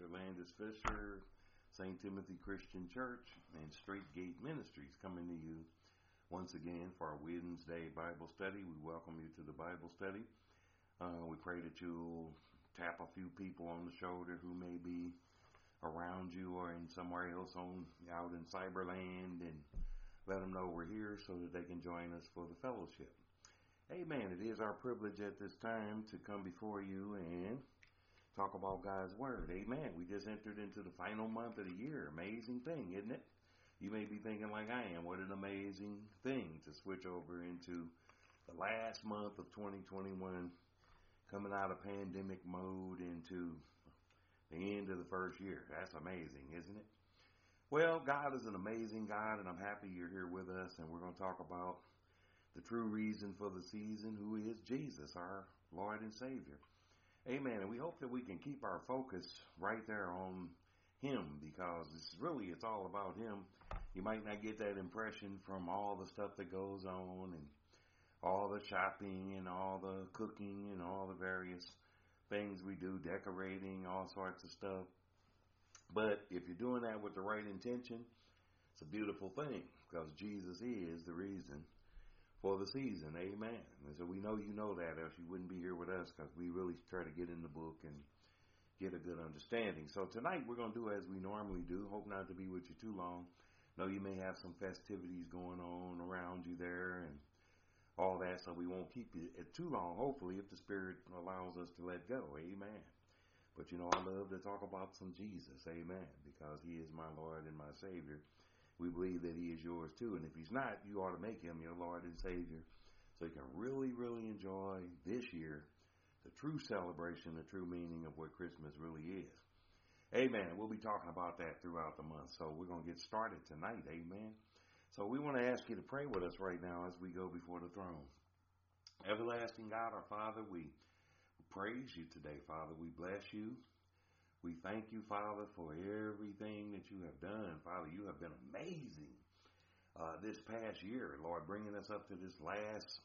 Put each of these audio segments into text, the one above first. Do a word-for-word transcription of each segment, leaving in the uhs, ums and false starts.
Pastor Landis Fisher, Saint Timothy Christian Church, and Straight Gate Ministries coming to you once again for our Wednesday Bible study. We welcome you to the Bible study. Uh, we pray that you'll tap a few people on the shoulder who may be around you or in somewhere else on out in Cyberland, and let them know we're here so that they can join us for the fellowship. Amen. It is our privilege at this time to come before you and talk about God's Word. Amen. We just entered into the final month of the year. Amazing thing, isn't it? You may be thinking like I am, what an amazing thing to switch over into the last month of twenty twenty-one, coming out of pandemic mode into the end of the first year. That's amazing, isn't it? Well, God is an amazing God, and I'm happy you're here with us, and we're going to talk about the true reason for the season, who is Jesus, our Lord and Savior. Amen. And we hope that we can keep our focus right there on Him, because it's really, it's all about Him. You might not get that impression from all the stuff that goes on and all the shopping and all the cooking and all the various things we do, decorating, all sorts of stuff. But if you're doing that with the right intention, it's a beautiful thing, because Jesus is the reason for the season. Amen. And so we know you know that, else you wouldn't be here with us, because we really try to get in the book and get a good understanding. So tonight we're going to do as we normally do. Hope not to be with you too long. Know you may have some festivities going on around you there and all that, so we won't keep you too long, hopefully, if the Spirit allows us to let go. Amen. But you know, I love to talk about some Jesus. Amen. Because He is my Lord and my Savior. We believe that He is yours too. And if He's not, you ought to make Him your Lord and Savior, so you can really, really enjoy this year the true celebration, the true meaning of what Christmas really is. Amen. We'll be talking about that throughout the month. So we're going to get started tonight. Amen. So we want to ask you to pray with us right now as we go before the throne. Everlasting God, our Father, we praise you today, Father. We bless you. We thank you, Father, for everything that you have done. Father, you have been amazing uh, this past year, Lord, bringing us up to this last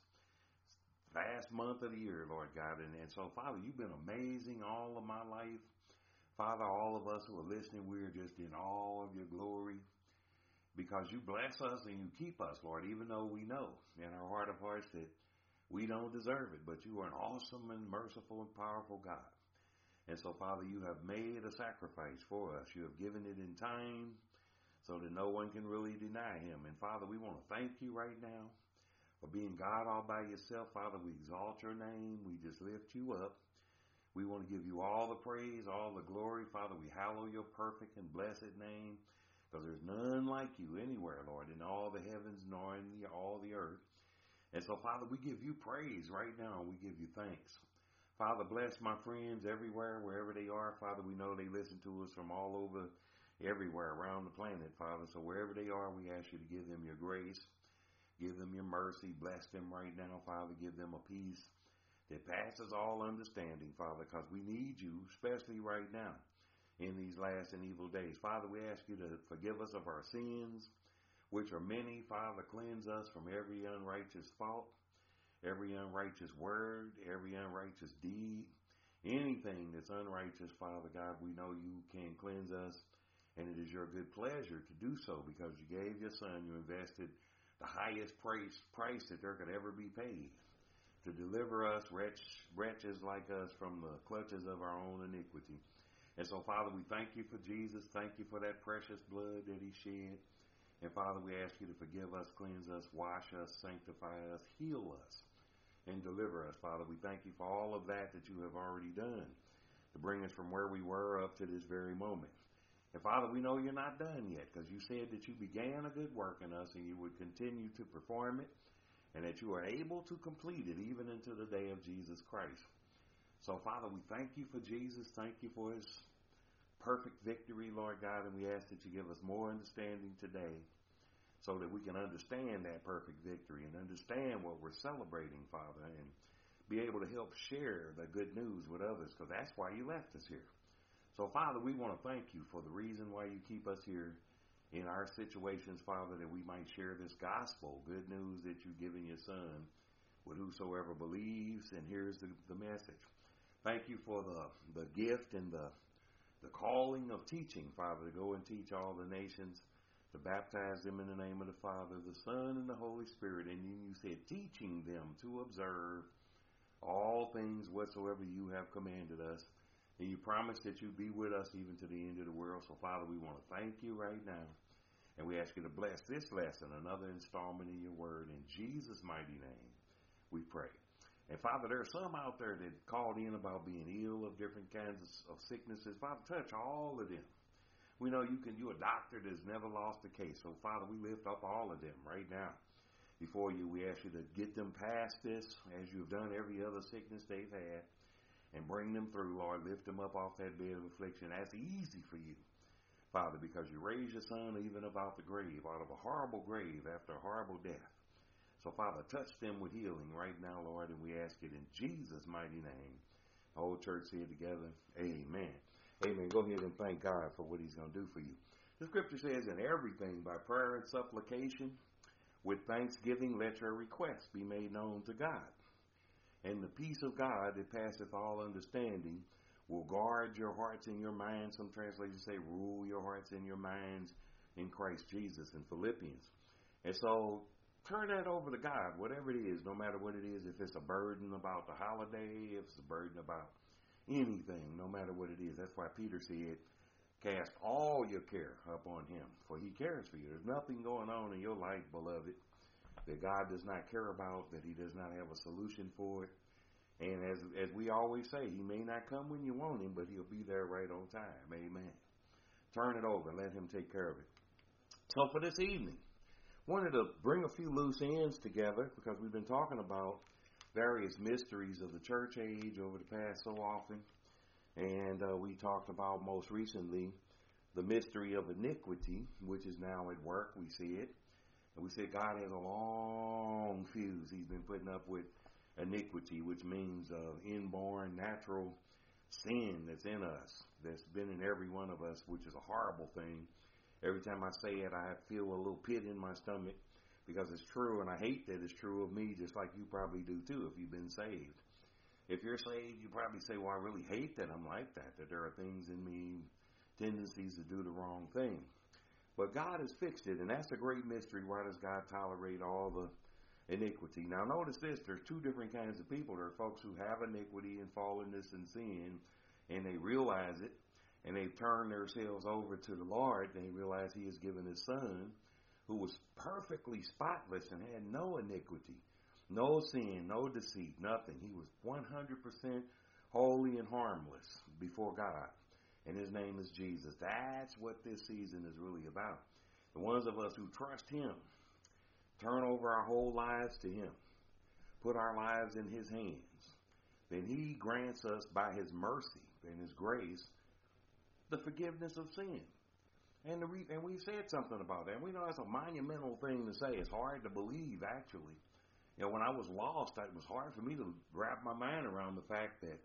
last month of the year, Lord God. And, and so, Father, you've been amazing all of my life. Father, all of us who are listening, we're just in awe of your glory, because you bless us and you keep us, Lord, even though we know in our heart of hearts that we don't deserve it. But you are an awesome and merciful and powerful God. And so, Father, you have made a sacrifice for us. You have given it in time so that no one can really deny Him. And, Father, we want to thank you right now for being God all by yourself. Father, we exalt your name. We just lift you up. We want to give you all the praise, all the glory. Father, we hallow your perfect and blessed name, because there's none like you anywhere, Lord, in all the heavens nor in the, all the earth. And so, Father, we give you praise right now. We give you thanks. Father, bless my friends everywhere, wherever they are. Father, we know they listen to us from all over, everywhere around the planet, Father. So wherever they are, we ask you to give them your grace, give them your mercy, bless them right now, Father. Give them a peace that passes all understanding, Father, because we need you, especially right now in these last and evil days. Father, we ask you to forgive us of our sins, which are many. Father, cleanse us from every unrighteous thought, every unrighteous word, every unrighteous deed, anything that's unrighteous, Father God. We know you can cleanse us, and it is your good pleasure to do so, because you gave your Son. You invested the highest price, price that there could ever be paid to deliver us, wretch, wretches like us, from the clutches of our own iniquity. And so, Father, we thank you for Jesus. Thank you for that precious blood that He shed. And, Father, we ask you to forgive us, cleanse us, wash us, sanctify us, heal us, and deliver us. Father, we thank you for all of that that you have already done to bring us from where we were up to this very moment. And, Father, we know you're not done yet, because you said that you began a good work in us and you would continue to perform it, and that you are able to complete it even into the day of Jesus Christ. So, Father, we thank you for Jesus. Thank you for His perfect victory, Lord God, and we ask that you give us more understanding today, so that we can understand that perfect victory and understand what we're celebrating, Father, and be able to help share the good news with others, because that's why you left us here. So, Father, we want to thank you for the reason why you keep us here in our situations, Father, that we might share this gospel, good news that you've given your Son, with whosoever believes and hears the, the message. Thank you for the, the gift and the the calling of teaching, Father, to go and teach all the nations, to baptize them in the name of the Father, the Son, and the Holy Spirit. And then you said, teaching them to observe all things whatsoever you have commanded us. And you promised that you'd be with us even to the end of the world. So, Father, we want to thank you right now. And we ask you to bless this lesson, another installment in your word. In Jesus' mighty name, we pray. And, Father, there are some out there that called in about being ill of different kinds of, of sicknesses. Father, touch all of them. We know you can, you're a doctor that's never lost a case. So, Father, we lift up all of them right now before you. We ask you to get them past this as you've done every other sickness they've had and bring them through, Lord. Lift them up off that bed of affliction. That's easy for you, Father, because you raised your son even about the grave, out of a horrible grave after a horrible death. So, Father, touch them with healing right now, Lord, and we ask it in Jesus' mighty name. The whole church said together, amen. Amen. Go ahead and thank God for what he's going to do for you. The scripture says, in everything, by prayer and supplication, with thanksgiving, let your requests be made known to God. And the peace of God that passeth all understanding will guard your hearts and your minds. Some translations say, rule your hearts and your minds in Christ Jesus in Philippians. And so, turn that over to God, whatever it is, no matter what it is. If it's a burden about the holiday, if it's a burden about anything, no matter what it is. That's why Peter said, cast all your care upon him, for he cares for you. There's nothing going on in your life, beloved, that God does not care about, that he does not have a solution for it. And as as we always say, he may not come when you want him, but he'll be there right on time. Amen. Turn it over. Let him take care of it. So for this evening, wanted to bring a few loose ends together because we've been talking about various mysteries of the church age over the past so often. And uh, we talked about most recently the mystery of iniquity, which is now at work. We see it. And we said God has a long fuse he's been putting up with iniquity, which means uh, inborn natural sin that's in us, that's been in every one of us, which is a horrible thing. Every time I say it, I feel a little pit in my stomach because it's true, and I hate that it's true of me, just like you probably do too if you've been saved. If you're saved, you probably say, well, I really hate that I'm like that, that there are things in me, tendencies to do the wrong thing. But God has fixed it, and that's a great mystery. Why does God tolerate all the iniquity? Now, notice this. There's two different kinds of people. There are folks who have iniquity and fallenness and sin, and they realize it, and they've turned themselves over to the Lord, and they realize he has given his son, who was perfectly spotless and had no iniquity, no sin, no deceit, nothing. He was one hundred percent holy and harmless before God. And his name is Jesus. That's what this season is really about. The ones of us who trust him, turn over our whole lives to him, put our lives in his hands, then he grants us by his mercy and his grace the forgiveness of sin. And, the re- and we said something about that. And we know that's a monumental thing to say. It's hard to believe, actually. You know, when I was lost, it was hard for me to wrap my mind around the fact that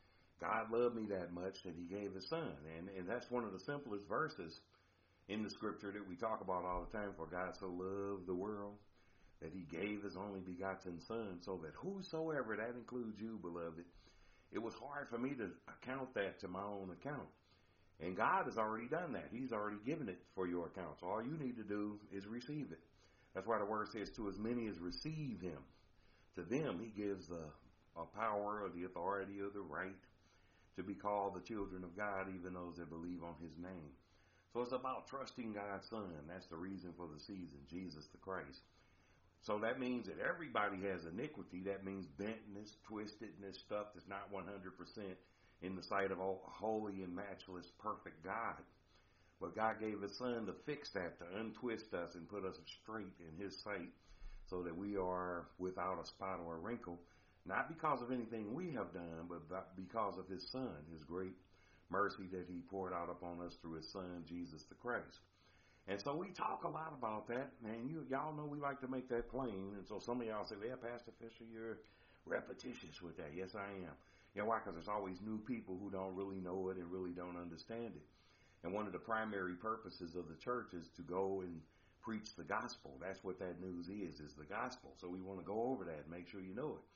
God loved me that much that he gave his son. And, and that's one of the simplest verses in the scripture that we talk about all the time. For God so loved the world that he gave his only begotten son, so that whosoever, that includes you, beloved, it was hard for me to account that to my own account. And God has already done that. He's already given it for your account. So all you need to do is receive it. That's why the word says, to as many as receive him, to them he gives the a power or the authority or the right to be called the children of God, even those that believe on his name. So it's about trusting God's son. That's the reason for the season, Jesus the Christ. So that means that everybody has iniquity. That means bentness, twistedness, stuff that's not one hundred percent in the sight of a holy and matchless, perfect God. But God gave his son to fix that, to untwist us and put us straight in his sight so that we are without a spot or a wrinkle, not because of anything we have done, but because of his son, his great mercy that he poured out upon us through his son, Jesus the Christ. And so we talk a lot about that, and you, y'all know we like to make that plain. And so some of y'all say, yeah, Pastor Fisher, you're repetitious with that. Yes, I am. You know why? Because there's always new people who don't really know it and really don't understand it. And one of the primary purposes of the church is to go and preach the gospel. That's what that news is, is the gospel. So we want to go over that and make sure you know it.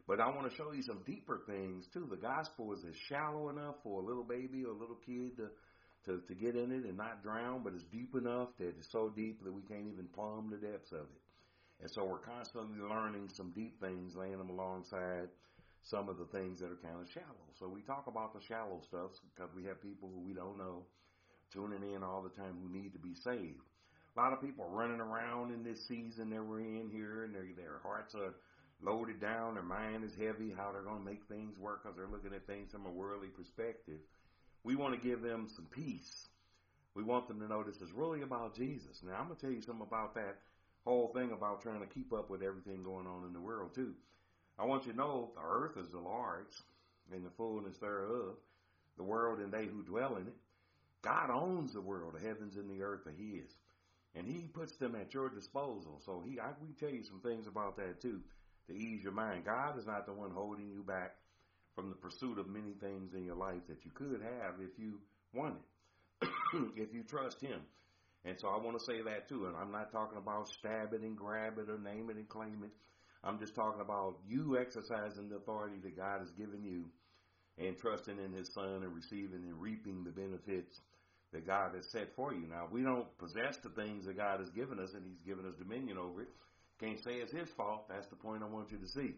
But I want to show you some deeper things too. The gospel is as shallow enough for a little baby or a little kid to, to, to get in it and not drown, but it's deep enough that it's so deep that we can't even plumb the depths of it. And so we're constantly learning some deep things, laying them alongside some of the things that are kind of shallow. So we talk about the shallow stuff because we have people who we don't know tuning in all the time who need to be saved. A lot of people are running around in this season that we're in here, and their their hearts are loaded down, their mind is heavy, how they're going to make things work because they're looking at things from a worldly perspective. We want to give them some peace. We want them to know this is really about Jesus. Now, I'm going to tell you something about that whole thing about trying to keep up with everything going on in the world, too. I want you to know the earth is the Lord's and the fullness thereof, the world and they who dwell in it. God owns the world, the heavens and the earth are His. And He puts them at your disposal. So he, I, we tell you some things about that, too, to ease your mind. God is not the one holding you back from the pursuit of many things in your life that you could have if you wanted, if you trust Him. And so I want to say that, too. And I'm not talking about stab it and grab it or name it and claim it. I'm just talking about you exercising the authority that God has given you and trusting in His Son and receiving and reaping the benefits that God has set for you. Now, we don't possess the things that God has given us, and He's given us dominion over it. Can't say it's His fault. That's the point I want you to see.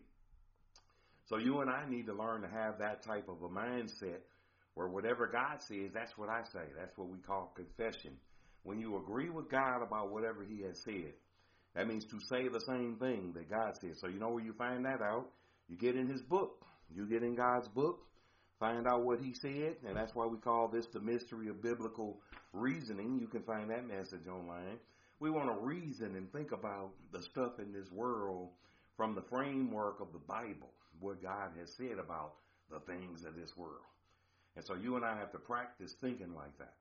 So you and I need to learn to have that type of a mindset where whatever God says, that's what I say. That's what we call confession. When you agree with God about whatever He has said, that means to say the same thing that God says. So you know where you find that out? You get in His book. You get in God's book. Find out what He said, and that's why we call this the mystery of biblical reasoning. You can find that message online. We want to reason and think about the stuff in this world from the framework of the Bible, what God has said about the things of this world. And so you and I have to practice thinking like that.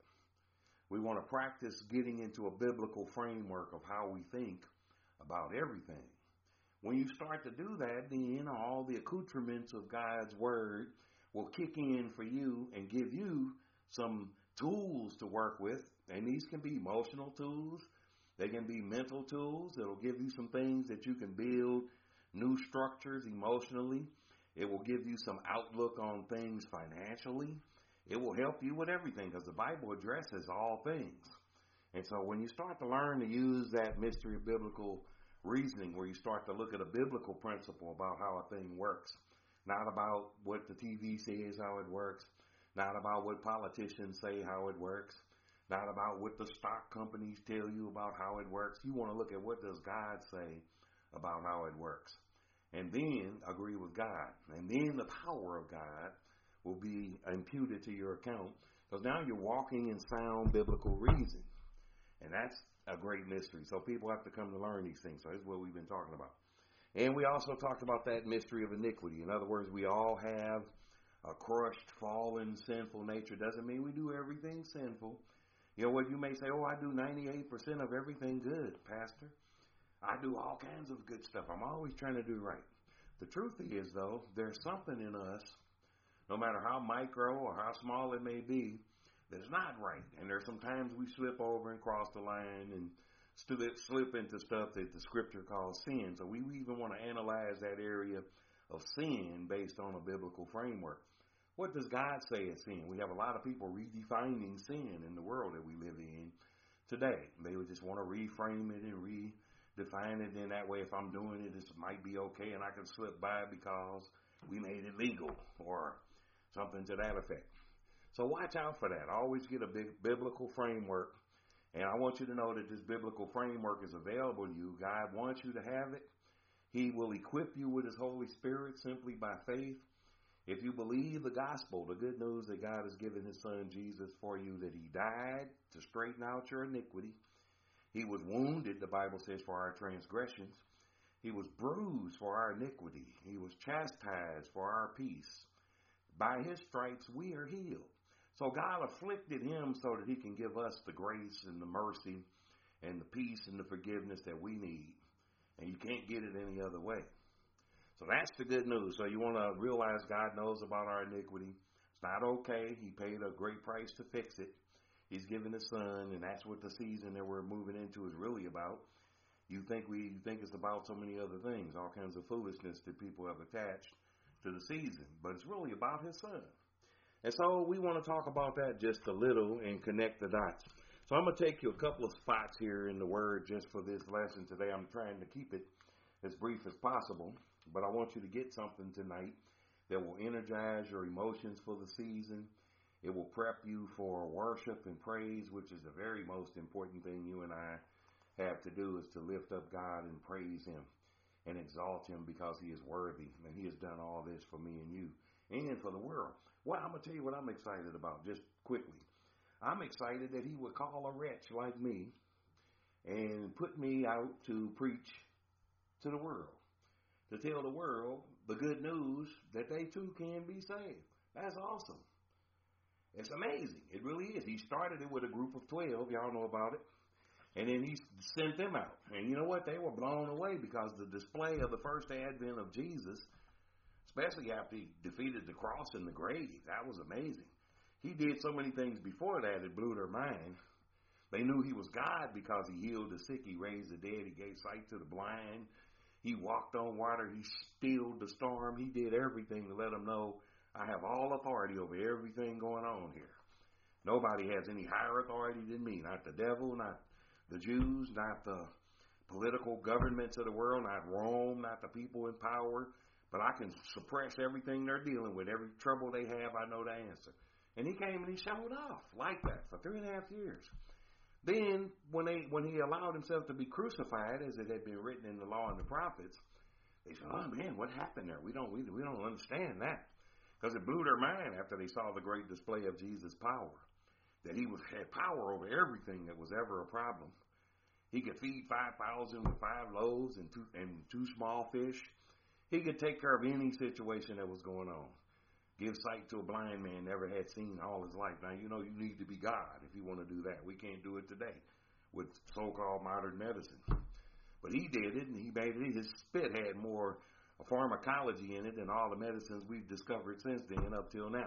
We want to practice getting into a biblical framework of how we think about everything. When you start to do that, then all the accoutrements of God's Word will kick in for you and give you some tools to work with. And these can be emotional tools. They can be mental tools. It'll give you some things that you can build new structures emotionally. It will give you some outlook on things financially. It will help you with everything because the Bible addresses all things. And so when you start to learn to use that mystery of biblical reasoning, where you start to look at a biblical principle about how a thing works, not about what the T V says how it works, not about what politicians say how it works, not about what the stock companies tell you about how it works. You want to look at what does God say about how it works. And then agree with God. And then the power of God will be imputed to your account because now you're walking in sound biblical reason. And that's a great mystery. So people have to come to learn these things. So that's what we've been talking about. And we also talked about that mystery of iniquity. In other words, we all have a crushed, fallen, sinful nature. Doesn't mean we do everything sinful. You know what? You may say, oh, I do ninety-eight percent of everything good, Pastor. I do all kinds of good stuff. I'm always trying to do right. The truth is, though, there's something in us, no matter how micro or how small it may be, that's not right. And there's some times we slip over and cross the line and slip into stuff that the Scripture calls sin. So we even want to analyze that area of sin based on a biblical framework. What does God say is sin? We have a lot of people redefining sin in the world that we live in today. They would just want to reframe it and redefine it in that way. If I'm doing it, this might be okay and I can slip by because we made it legal or something to that effect. So watch out for that. Always get a big biblical framework. And I want you to know that this biblical framework is available to you. God wants you to have it. He will equip you with His Holy Spirit simply by faith. If you believe the gospel, the good news that God has given His Son Jesus for you, that He died to straighten out your iniquity. He was wounded, the Bible says, for our transgressions. He was bruised for our iniquity. He was chastised for our peace. By His stripes we are healed. So God afflicted Him so that He can give us the grace and the mercy and the peace and the forgiveness that we need. And you can't get it any other way. So that's the good news. So you want to realize God knows about our iniquity. It's not okay. He paid a great price to fix it. He's given His Son, and that's what the season that we're moving into is really about. You think we you think it's about so many other things, all kinds of foolishness that people have attached to the season, but it's really about his son. And so we want to talk about that just a little and connect the dots. So I'm going to take you a couple of spots here in the Word just for this lesson today. I'm trying to keep it as brief as possible, but I want you to get something tonight that will energize your emotions for the season. It will prep you for worship and praise, which is the very most important thing you and I have to do, is to lift up God and praise Him and exalt Him because He is worthy, and He has done all this for me and you and for the world. Well, I'm going to tell you what I'm excited about just quickly. I'm excited that He would call a wretch like me and put me out to preach to the world, to tell the world the good news that they too can be saved. That's awesome. It's amazing. It really is. He started it with a group of twelve. Y'all know about it. And then he sent them out. And you know what? They were blown away because the display of the first advent of Jesus, especially after he defeated the cross and the grave, that was amazing. He did so many things before that, it blew their mind. They knew He was God because He healed the sick, He raised the dead, He gave sight to the blind, He walked on water, He stilled the storm. He did everything to let them know, I have all authority over everything going on here. Nobody has any higher authority than me. Not the devil, not the Jews, not the political governments of the world, not Rome, not the people in power. But I can suppress everything they're dealing with. Every trouble they have, I know the answer. And He came and He showed off like that for three and a half years. Then, when they when He allowed Himself to be crucified, as it had been written in the law and the prophets, they said, oh man, what happened there? We don't, we, we don't understand that. Because it blew their mind after they saw the great display of Jesus' power. That He was had power over everything that was ever a problem. He could feed five thousand with five loaves and two, and two small fish. He could take care of any situation that was going on. Give sight to a blind man never had seen all his life. Now, you know you need to be God if you want to do that. We can't do it today with so-called modern medicine. But He did it, and He made it. His spit had more pharmacology in it than all the medicines we've discovered since then up till now.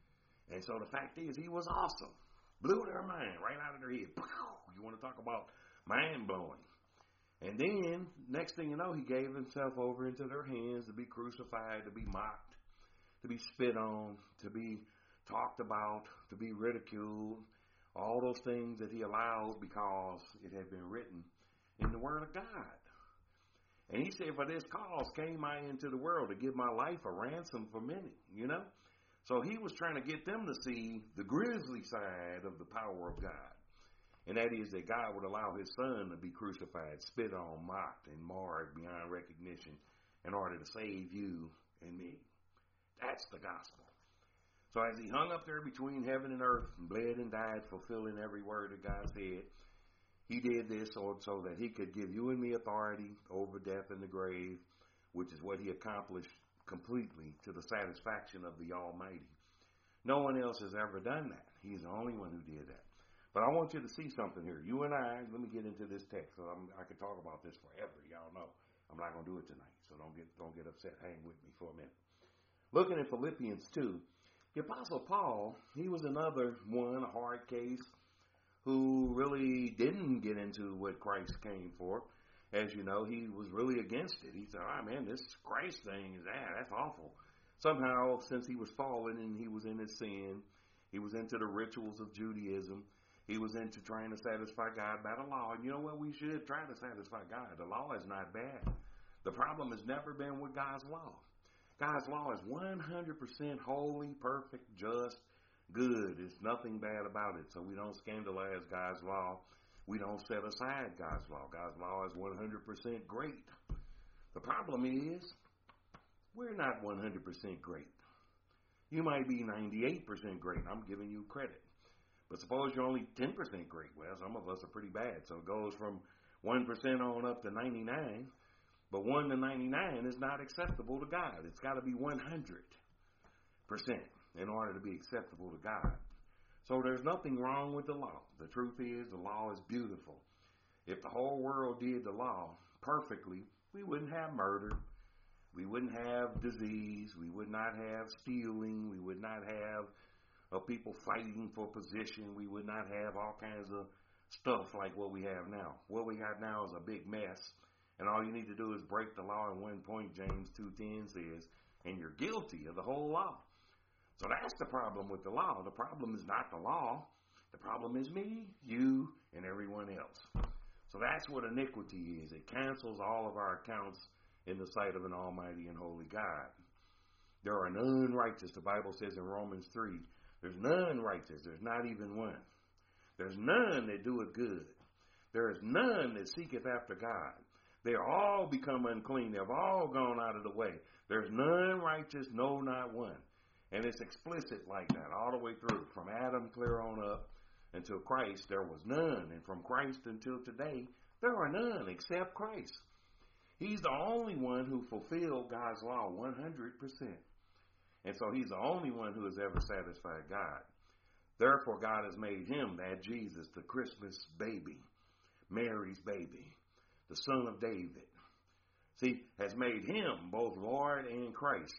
And so the fact is, He was awesome. Blew their mind right out of their head. You want to talk about mind-blowing. And then, next thing you know, He gave Himself over into their hands to be crucified, to be mocked, to be spit on, to be talked about, to be ridiculed. All those things that He allowed because it had been written in the Word of God. And He said, for this cause came I into the world to give my life a ransom for many, you know. So He was trying to get them to see the grisly side of the power of God. And that is that God would allow His Son to be crucified, spit on, mocked, and marred beyond recognition in order to save you and me. That's the gospel. So as He hung up there between heaven and earth and bled and died, fulfilling every word that God said, He did this so, so that He could give you and me authority over death and the grave, which is what He accomplished completely to the satisfaction of the Almighty. No one else has ever done that. He's the only one who did that. But I want you to see something here. You and I, let me get into this text. So I'm, I could talk about this forever. Y'all know I'm not going to do it tonight. So don't get don't get upset. Hang with me for a minute. Looking at Philippians two, the Apostle Paul, he was another one, a hard case, who really didn't get into what Christ came for. As you know, he was really against it. He said, oh man, this Christ thing is that. That's awful. Somehow, since he was fallen and he was in his sin, he was into the rituals of Judaism. He was into trying to satisfy God by the law. And you know what? We should try to satisfy God. The law is not bad. The problem has never been with God's law. God's law is one hundred percent holy, perfect, just, good. There's nothing bad about it. So we don't scandalize God's law. We don't set aside God's law. God's law is one hundred percent great. The problem is, we're not one hundred percent great. You might be ninety-eight percent great. I'm giving you credit. But suppose you're only ten percent great. Well, some of us are pretty bad. So it goes from one percent on up to ninety-nine. But one to ninety-nine is not acceptable to God. It's got to be one hundred percent in order to be acceptable to God. So there's nothing wrong with the law. The truth is, the law is beautiful. If the whole world did the law perfectly, we wouldn't have murder. We wouldn't have disease. We would not have stealing. We would not have uh, people fighting for position. We would not have all kinds of stuff like what we have now. What we got now is a big mess, and all you need to do is break the law. And one point, James two ten says, and you're guilty of the whole law. So that's the problem with the law. The problem is not the law. The problem is me, you, and everyone else. So that's what iniquity is. It cancels all of our accounts in the sight of an almighty and holy God. There are none righteous. The Bible says in Romans three, there's none righteous. There's not even one. There's none that doeth good. There is none that seeketh after God. They are all become unclean. They've all gone out of the way. There's none righteous, no, not one. And it's explicit like that all the way through. From Adam clear on up until Christ, there was none. And from Christ until today, there are none except Christ. He's the only one who fulfilled God's law one hundred percent. And so he's the only one who has ever satisfied God. Therefore, God has made him, that Jesus, the Christmas baby, Mary's baby, the son of David. See, has made him both Lord and Christ.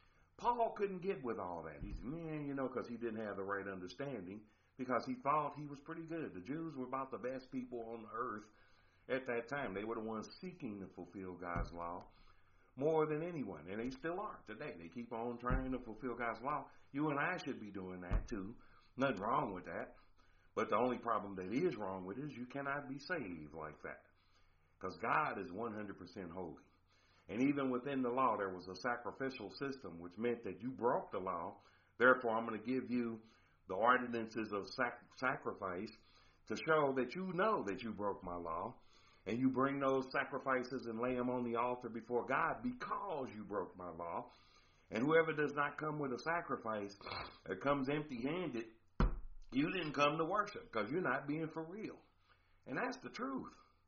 Paul couldn't get with all that. He said, man, you know, because he didn't have the right understanding, because he thought he was pretty good. The Jews were about the best people on earth at that time. They were the ones seeking to fulfill God's law more than anyone, and they still are today. They keep on trying to fulfill God's law. You and I should be doing that too. Nothing wrong with that. But the only problem that is wrong with it is you cannot be saved like that, because God is one hundred percent holy. And even within the law, there was a sacrificial system, which meant that you broke the law. Therefore, I'm going to give you the ordinances of sac- sacrifice to show that you know that you broke my law. And you bring those sacrifices and lay them on the altar before God because you broke my law. And whoever does not come with a sacrifice or comes empty-handed, you didn't come to worship because you're not being for real. And that's the truth.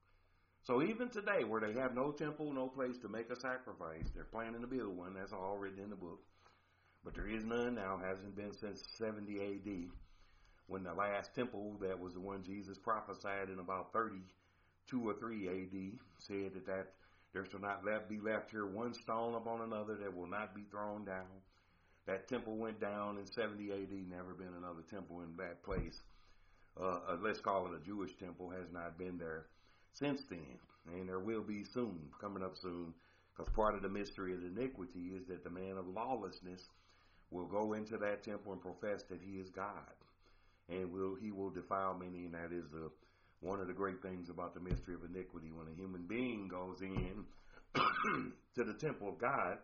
So even today, where they have no temple, no place to make a sacrifice, they're planning to build one. That's all written in the book. But there is none now. Hasn't been since seventy A D, when the last temple, that was the one Jesus prophesied in about thirty-two or three A D, said that, that there shall not left, be left here one stone upon another that will not be thrown down. That temple went down in seventy A D. Never been another temple in that place. Uh, uh, let's call it a Jewish temple. Has not been there since then, and there will be soon, coming up soon, because part of the mystery of iniquity is that the man of lawlessness will go into that temple and profess that he is God, and will he will defile many, and that is the, one of the great things about the mystery of iniquity. When a human being goes in to the temple of God,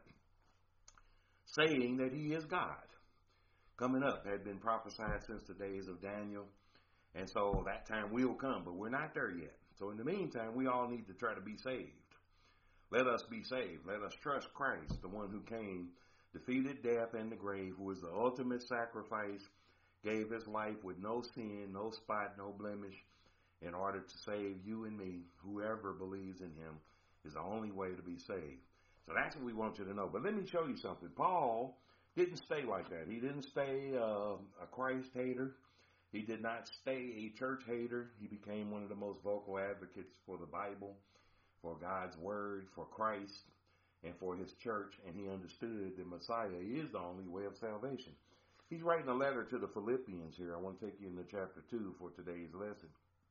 saying that he is God, coming up, had been prophesied since the days of Daniel, and so that time will come, but we're not there yet. So in the meantime, we all need to try to be saved. Let us be saved. Let us trust Christ, the one who came, defeated death and the grave, who is the ultimate sacrifice, gave his life with no sin, no spot, no blemish, in order to save you and me. Whoever believes in him is the only way to be saved. So that's what we want you to know. But let me show you something. Paul didn't stay like that. He didn't stay uh, a Christ hater. He did not stay a church hater. He became one of the most vocal advocates for the Bible, for God's word, for Christ, and for his church. And he understood that Messiah is the only way of salvation. He's writing a letter to the Philippians here. I want to take you into chapter two for today's lesson.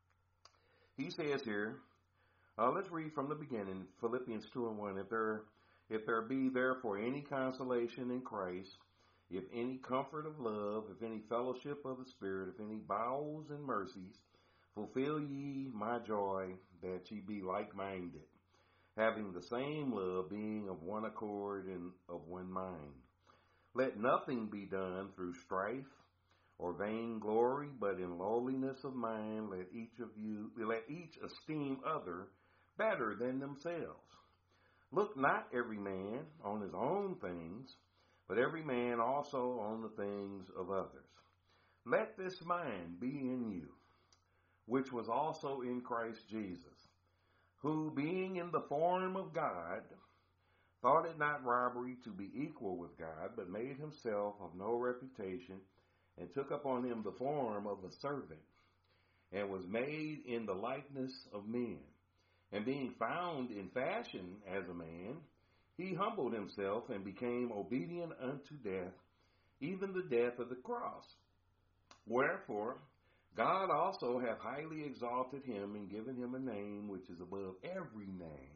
He says here, uh, let's read from the beginning, Philippians two and one. If there, if there be therefore any consolation in Christ, if any comfort of love, if any fellowship of the Spirit, if any bowels and mercies, fulfill ye my joy, that ye be like-minded, having the same love, being of one accord and of one mind. Let nothing be done through strife or vainglory, but in lowliness of mind, let each of you, let each esteem other better than themselves. Look not every man on his own things, but every man also on the things of others. Let this mind be in you, which was also in Christ Jesus, who being in the form of God, thought it not robbery to be equal with God, but made himself of no reputation, and took upon him the form of a servant, and was made in the likeness of men. And being found in fashion as a man, he humbled himself and became obedient unto death, even the death of the cross. Wherefore, God also hath highly exalted him and given him a name which is above every name,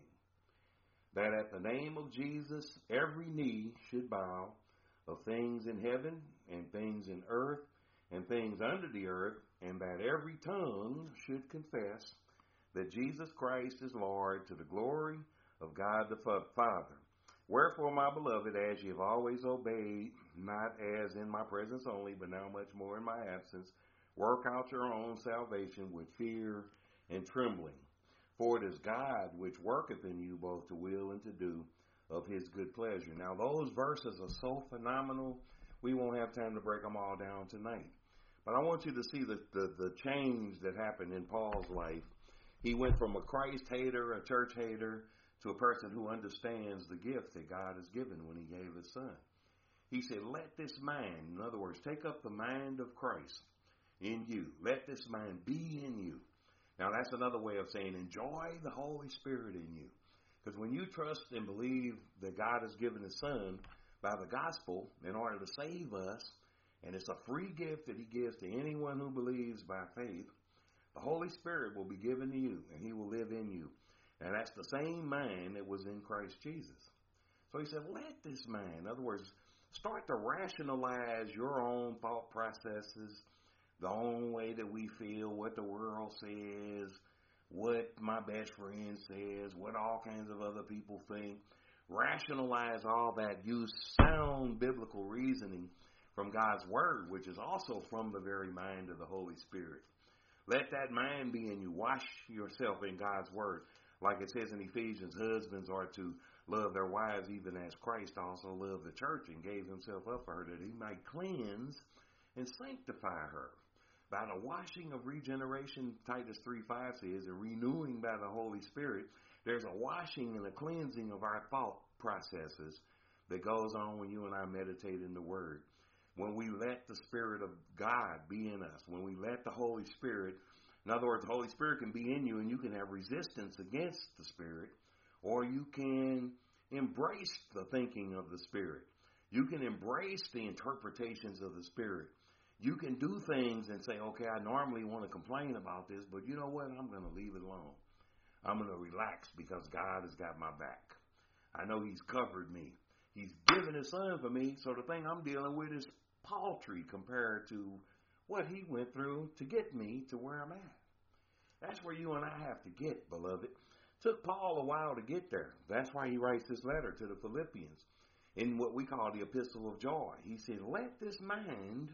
that at the name of Jesus every knee should bow, of things in heaven and things in earth and things under the earth, and that every tongue should confess that Jesus Christ is Lord, to the glory of God the Father. Wherefore, my beloved, as ye have always obeyed, not as in my presence only, but now much more in my absence, work out your own salvation with fear and trembling. For it is God which worketh in you both to will and to do of his good pleasure. Now, those verses are so phenomenal, we won't have time to break them all down tonight. But I want you to see the, the, the change that happened in Paul's life. He went from a Christ hater, a church hater, to a person who understands the gift that God has given when he gave his son. He said, let this mind, in other words, take up the mind of Christ in you. Let this mind be in you. Now, that's another way of saying enjoy the Holy Spirit in you. Because when you trust and believe that God has given his son by the gospel in order to save us, and it's a free gift that he gives to anyone who believes by faith, the Holy Spirit will be given to you, and he will live in you. And that's the same mind that was in Christ Jesus. So he said, let this mind, in other words, start to rationalize your own thought processes, the own way that we feel, what the world says, what my best friend says, what all kinds of other people think. Rationalize all that. Use sound biblical reasoning from God's word, which is also from the very mind of the Holy Spirit. Let that mind be in you. Wash yourself in God's word. Like it says in Ephesians, husbands are to love their wives even as Christ also loved the church and gave himself up for her, that he might cleanse and sanctify her. By the washing of regeneration, Titus three five says, and renewing by the Holy Spirit, there's a washing and a cleansing of our thought processes that goes on when you and I meditate in the Word. When we let the Spirit of God be in us, when we let the Holy Spirit, in other words, the Holy Spirit can be in you and you can have resistance against the Spirit, or you can embrace the thinking of the Spirit. You can embrace the interpretations of the Spirit. You can do things and say, okay, I normally want to complain about this, but you know what? I'm going to leave it alone. I'm going to relax because God has got my back. I know he's covered me. He's given his son for me, so the thing I'm dealing with is paltry compared to what he went through to get me to where I'm at. That's where you and I have to get, beloved. It took Paul a while to get there. That's why he writes this letter to the Philippians in what we call the Epistle of Joy. He said, let this mind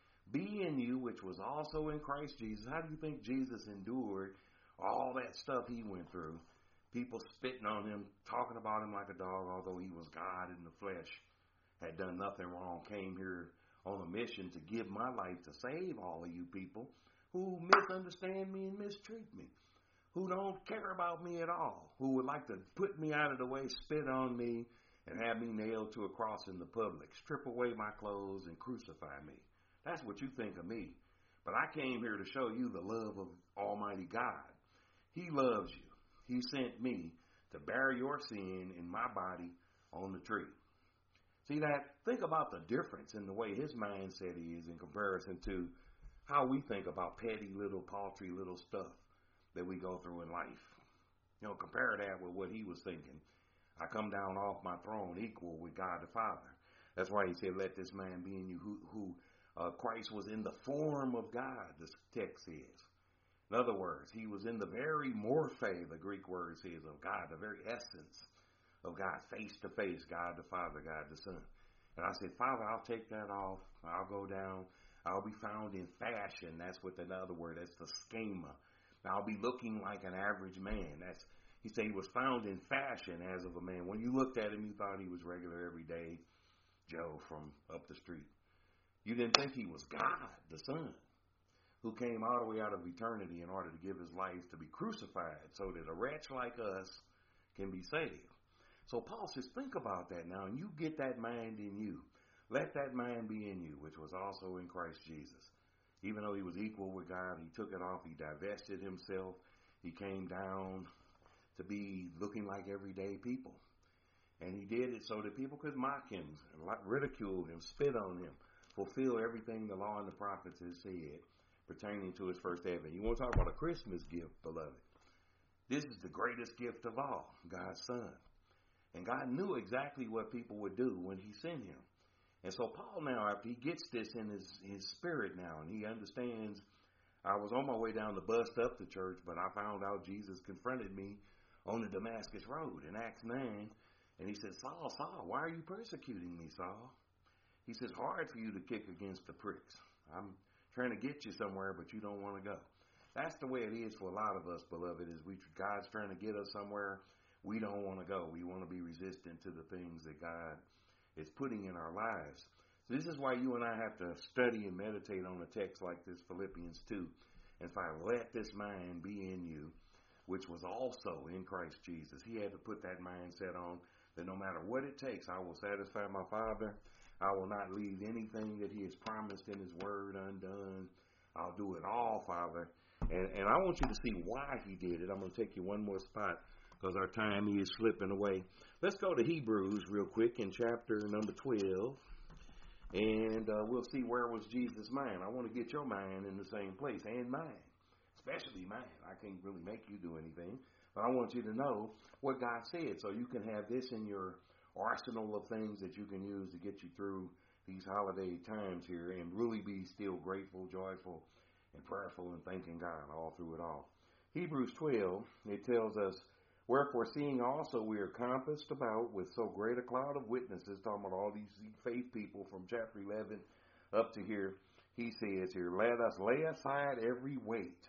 be in you, which was also in Christ Jesus. How do you think Jesus endured all that stuff he went through? People spitting on him, talking about him like a dog, although he was God in the flesh, had done nothing wrong, came here on a mission to give my life to save all of you people who misunderstand me and mistreat me, who don't care about me at all, who would like to put me out of the way, spit on me, and have me nailed to a cross in the public, strip away my clothes and crucify me. That's what you think of me. But I came here to show you the love of Almighty God. He loves you. He sent me to bear your sin in my body on the tree. See that? Think about the difference in the way his mindset is in comparison to how we think about petty little, paltry little stuff that we go through in life. You know, compare that with what he was thinking. I come down off my throne equal with God the Father. That's why he said, let this man be in you who, who uh, Christ was in the form of God, the text says. In other words, he was in the very morphe, the Greek word says, of God, the very essence of God, face to face, God the Father, God the Son. And I said, Father, I'll take that off. I'll go down. I'll be found in fashion. That's what another word, that's the schema. I'll be looking like an average man. That's He said he was found in fashion as of a man. When you looked at him, you thought he was regular everyday Joe from up the street. You didn't think he was God, the Son, who came all the way out of eternity in order to give his life to be crucified so that a wretch like us can be saved. So Paul says, think about that now, and you get that mind in you. Let that mind be in you, which was also in Christ Jesus. Even though he was equal with God, he took it off. He divested himself. He came down to be looking like everyday people. And he did it so that people could mock him, ridicule him, spit on him, fulfill everything the law and the prophets had said, pertaining to his first advent. You want to talk about a Christmas gift, beloved? This is the greatest gift of all, God's Son. And God knew exactly what people would do when he sent him. And so Paul now, after he gets this in his, his spirit now, and he understands, I was on my way down the bus up to church, but I found out Jesus confronted me on the Damascus Road in Acts nine. And he said, Saul, Saul, why are you persecuting me, Saul? He says, hard for you to kick against the pricks. I'm trying to get you somewhere, but you don't want to go. That's the way it is for a lot of us, beloved, is we God's trying to get us somewhere. We don't want to go. We want to be resistant to the things that God is putting in our lives. So this is why you and I have to study and meditate on a text like this, Philippians two, and find, let this mind be in you, which was also in Christ Jesus. He had to put that mindset on that no matter what it takes, I will satisfy my Father. I will not leave anything that he has promised in his word undone. I'll do it all, Father. And, and I want you to see why he did it. I'm going to take you one more spot because our time is slipping away. Let's go to Hebrews real quick in chapter number twelve. And uh, we'll see where was Jesus' mind. I want to get your mind in the same place, and mine, especially mine. I can't really make you do anything. But I want you to know what God said so you can have this in your arsenal of things that you can use to get you through these holiday times here and really be still grateful, joyful, and prayerful and thanking God all through it all. Hebrews twelve, it tells us, wherefore seeing also we are compassed about with so great a cloud of witnesses, talking about all these faith people from chapter eleven up to here, he says here, let us lay aside every weight.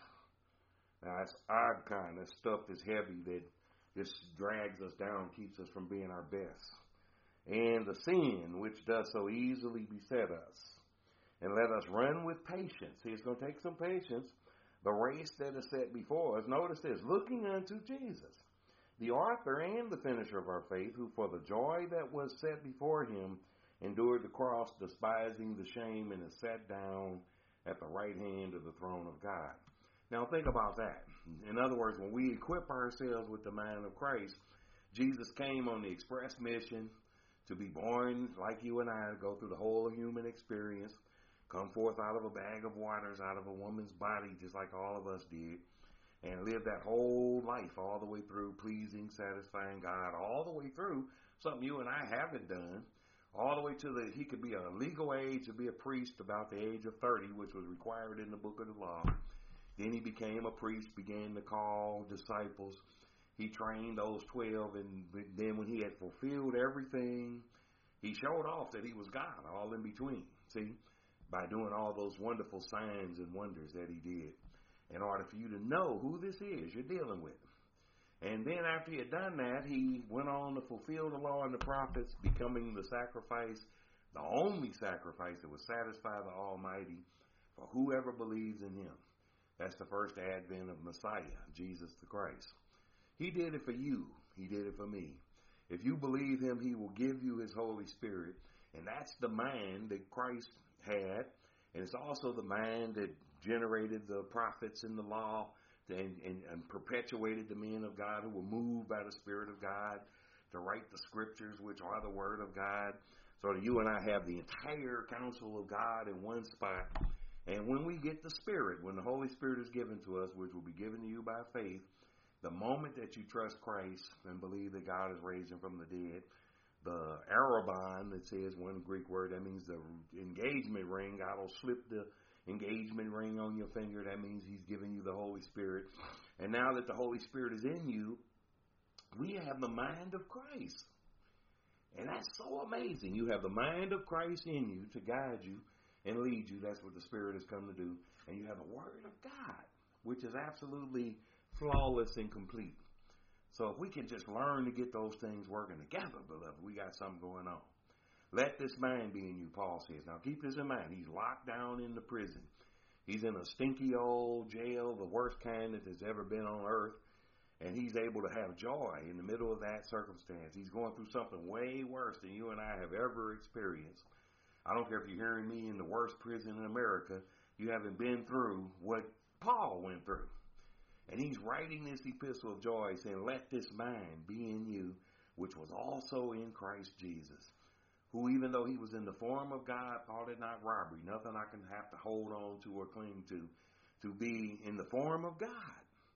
Now that's odd kind of stuff that's heavy that just drags us down, keeps us from being our best. And the sin which does so easily beset us. And let us run with patience. See, it's going to take some patience. The race that is set before us. Notice this, looking unto Jesus, the author and the finisher of our faith, who for the joy that was set before him endured the cross, despising the shame, and is sat down at the right hand of the throne of God. Now think about that. In other words, when we equip ourselves with the mind of Christ, Jesus came on the express mission to be born like you and I, to go through the whole human experience, come forth out of a bag of waters, out of a woman's body, just like all of us did, and live that whole life all the way through, pleasing, satisfying God, all the way through, something you and I haven't done, all the way to the, he could be a legal age to be a priest about the age of thirty, which was required in the book of the law. Then he became a priest, began to call disciples. He trained those twelve, and then when he had fulfilled everything, he showed off that he was God, all in between, see, by doing all those wonderful signs and wonders that he did, in order for you to know who this is you're dealing with. And then after he had done that, he went on to fulfill the law and the prophets, becoming the sacrifice, the only sacrifice that would satisfy the Almighty for whoever believes in him. That's the first advent of Messiah, Jesus the Christ. He did it for you. He did it for me. If you believe him, he will give you his Holy Spirit. And that's the mind that Christ had. And it's also the mind that generated the prophets and the law and, and, and perpetuated the men of God who were moved by the Spirit of God to write the scriptures, which are the Word of God. So that you and I have the entire counsel of God in one spot. And when we get the Spirit, when the Holy Spirit is given to us, which will be given to you by faith, the moment that you trust Christ and believe that God has raised him from the dead, the arrabon, that says one Greek word, that means the engagement ring. God will slip the engagement ring on your finger. That means he's giving you the Holy Spirit. And now that the Holy Spirit is in you, we have the mind of Christ. And that's so amazing. You have the mind of Christ in you to guide you and lead you. That's what the Spirit has come to do. And you have the Word of God, which is absolutely flawless and complete. So if we can just learn to get those things working together, beloved, we got something going on. Let this mind be in you, Paul says. Now keep this in mind. He's locked down in the prison. He's in a stinky old jail, the worst kind that has ever been on earth. And he's able to have joy in the middle of that circumstance. He's going through something way worse than you and I have ever experienced. I don't care if you're hearing me in the worst prison in America. You haven't been through what Paul went through. And he's writing this epistle of joy saying, let this mind be in you, which was also in Christ Jesus, who even though he was in the form of God, thought it not robbery, nothing I can have to hold on to or cling to, to be in the form of God.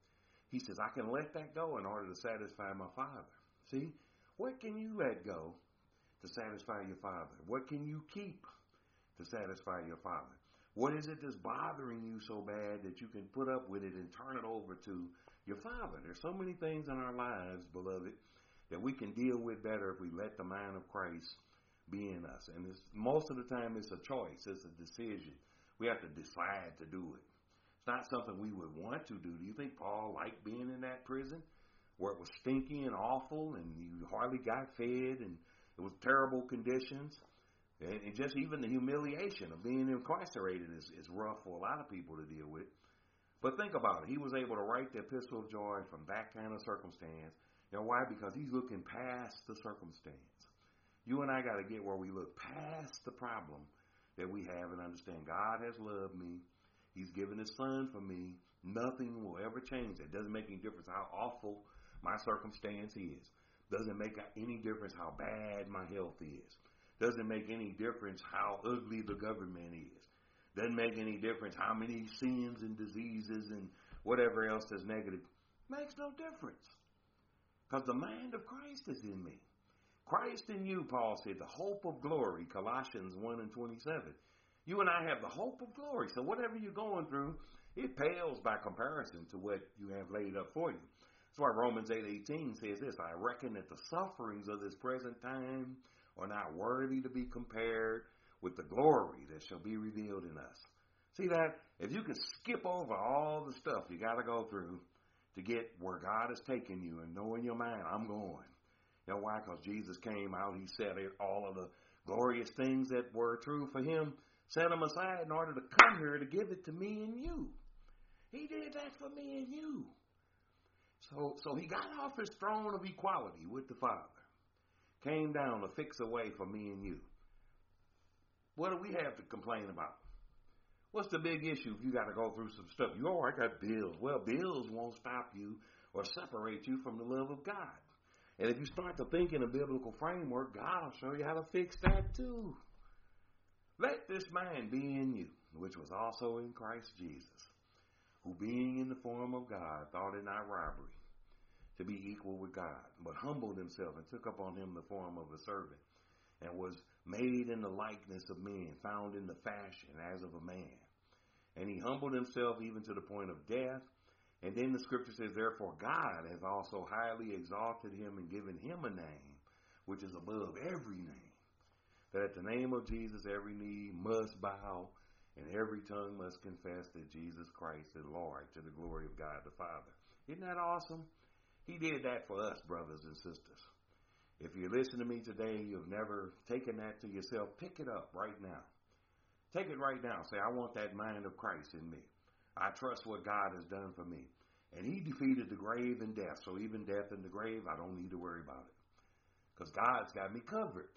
He says, I can let that go in order to satisfy my Father. See, what can you let go to satisfy your Father? What can you keep to satisfy your Father? What is it that's bothering you so bad that you can put up with it and turn it over to your Father? There's so many things in our lives, beloved, that we can deal with better if we let the mind of Christ be in us. And it's, most of the time it's a choice. It's a decision. We have to decide to do it. It's not something we would want to do. Do you think Paul liked being in that prison where it was stinky and awful and you hardly got fed and it was terrible conditions? And, and just even the humiliation of being incarcerated is, is rough for a lot of people to deal with. But think about it. He was able to write the epistle of joy from that kind of circumstance. You know why? Because he's looking past the circumstance. You and I got to get where we look past the problem that we have and understand God has loved me. He's given his son for me. Nothing will ever change that. Doesn't make any difference how awful my circumstance is. Doesn't make any difference how bad my health is. Doesn't make any difference how ugly the government is. Doesn't make any difference how many sins and diseases and whatever else is negative. Makes no difference. Because the mind of Christ is in me. Christ in you, Paul said, the hope of glory, Colossians one and twenty-seven. You and I have the hope of glory. So whatever you're going through, it pales by comparison to what you have laid up for you. That's why Romans eight eighteen says this, I reckon that the sufferings of this present time are not worthy to be compared with the glory that shall be revealed in us. See that? If you can skip over all the stuff you got to go through to get where God has taken you and know in your mind, I'm going. You know why? Because Jesus came out. He said all of the glorious things that were true for him, set them aside in order to come here to give it to me and you. He did that for me and you. So, so he got off his throne of equality with the Father. Came down to fix a way for me and you. What do we have to complain about? What's the big issue if you got to go through some stuff? You, oh, I got bills. Well, bills won't stop you or separate you from the love of God. And if you start to think in a biblical framework, God will show you how to fix that too. Let this mind be in you, which was also in Christ Jesus, who being in the form of God, thought it not robbery to be equal with God, but humbled himself and took upon him the form of a servant, and was made in the likeness of men, found in the fashion as of a man. And he humbled himself even to the point of death. And then the scripture says, therefore God has also highly exalted him and given him a name which is above every name, that at the name of Jesus every knee must bow and every tongue must confess that Jesus Christ is Lord, to the glory of God the Father. Isn't that awesome? He did that for us, brothers and sisters. If you listen to me today, you've never taken that to yourself, pick it up right now. Take it right now. Say, I want that mind of Christ in me. I trust what God has done for me. And he defeated the grave and death. So even death and the grave, I don't need to worry about it. Because God's got me covered.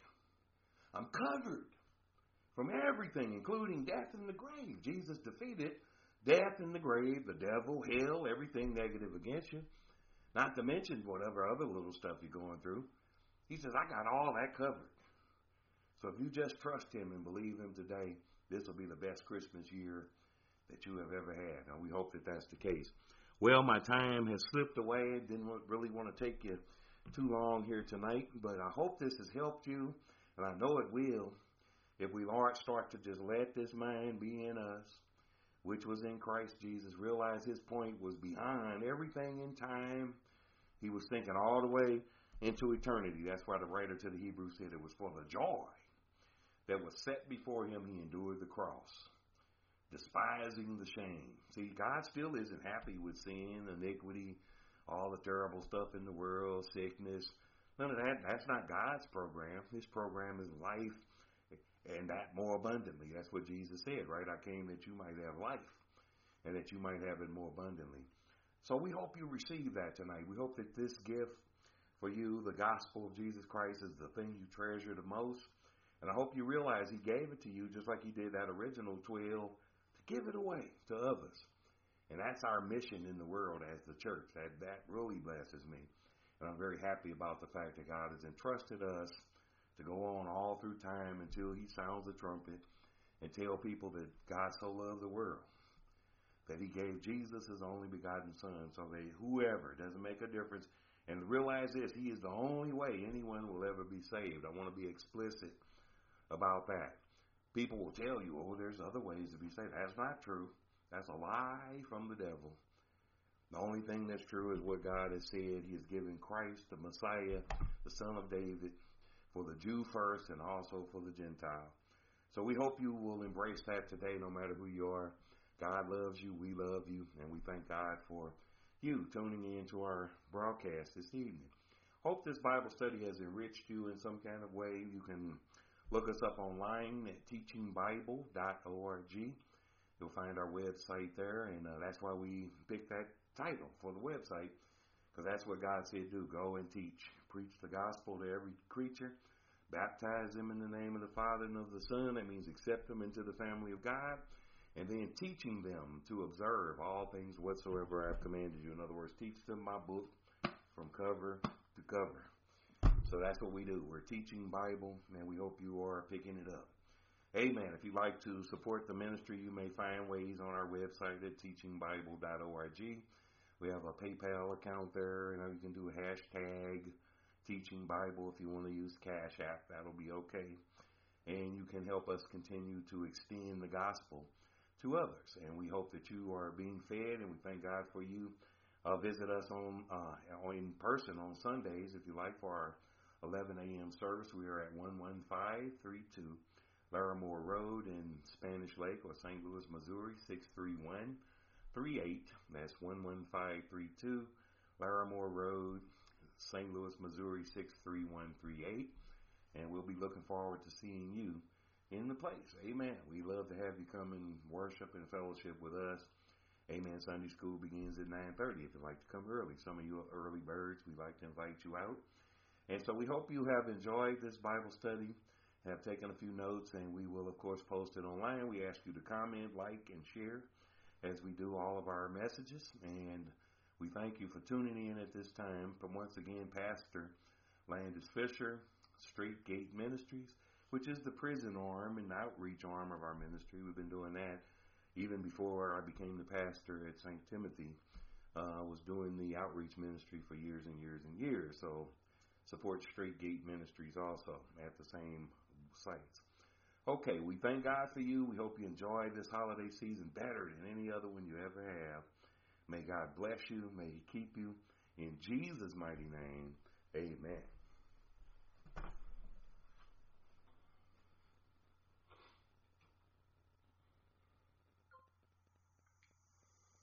I'm covered from everything, including death and the grave. Jesus defeated death and the grave, the devil, hell, everything negative against you. Not to mention whatever other little stuff you're going through. He says, I got all that covered. So if you just trust him and believe him today, this will be the best Christmas year that you have ever had. And we hope that that's the case. Well, my time has slipped away. Didn't really want to take you too long here tonight, but I hope this has helped you, and I know it will, if we start to just let this mind be in us, which was in Christ Jesus. Realize his point was behind everything in time. He was thinking all the way into eternity. That's why the writer to the Hebrews said it was for the joy that was set before him. He endured the cross, despising the shame. See, God still isn't happy with sin, iniquity, all the terrible stuff in the world, sickness. None of that. That's not God's program. His program is life, and that more abundantly. That's what Jesus said, right? I came that you might have life, and that you might have it more abundantly. So we hope you receive that tonight. We hope that this gift for you, the gospel of Jesus Christ, is the thing you treasure the most. And I hope you realize he gave it to you just like he did that original twelve, to give it away to others. And that's our mission in the world as the church. That, that really blesses me. And I'm very happy about the fact that God has entrusted us to go on all through time until he sounds the trumpet and tell people that God so loved the world that he gave Jesus his only begotten son, so that whoever, doesn't make a difference, and realize this, he is the only way anyone will ever be saved. I want to be explicit about that. People will tell you, oh, there's other ways to be saved. That's not true. That's a lie from the devil. The only thing that's true is what God has said. He has given Christ, the Messiah, the Son of David, for the Jew first and also for the Gentile. So we hope you will embrace that today, no matter who you are. God loves you, we love you, and we thank God for you tuning in to our broadcast this evening. Hope this Bible study has enriched you in some kind of way. You can look us up online at teaching bible dot org. You'll find our website there, and uh, that's why we picked that title for the website, because that's what God said do. Go and teach. Preach the gospel to every creature. Baptize them in the name of the Father and of the Son. That means accept them into the family of God. And then teaching them to observe all things whatsoever I have commanded you. In other words, teach them my book from cover to cover. So that's what we do. We're teaching Bible, and we hope you are picking it up. Amen. If you'd like to support the ministry, you may find ways on our website at teaching bible dot org. We have a PayPal account there. You know, you can do a hashtag Teaching Bible if you want to use Cash App. That'll be okay. And you can help us continue to extend the gospel to others, and we hope that you are being fed, and we thank God for you. Uh, visit us on uh, in person on Sundays, if you like, for our eleven a.m. service. We are at one one five three two Larimore Road in Spanish Lake, or Saint Louis, Missouri, six three one three eight. That's one one five three two Larimore Road, Saint Louis, Missouri, six three one three eight. And we'll be looking forward to seeing you in the place. Amen. We love to have you come and worship and fellowship with us. Amen. Sunday school begins at nine thirty if you'd like to come early. Some of you are early birds. We'd like to invite you out. And so we hope you have enjoyed this Bible study, have taken a few notes, and we will, of course, post it online. We ask you to comment, like, and share as we do all of our messages. And we thank you for tuning in at this time. From once again, Pastor Landis Fisher, Straight Gate Ministries, which is the prison arm and outreach arm of our ministry. We've been doing that even before I became the pastor at Saint Timothy. I uh, was doing the outreach ministry for years and years and years. So support Straight Gate Ministries also at the same sites. Okay, we thank God for you. We hope you enjoy this holiday season better than any other one you ever have. May God bless you. May He keep you. In Jesus' mighty name, amen.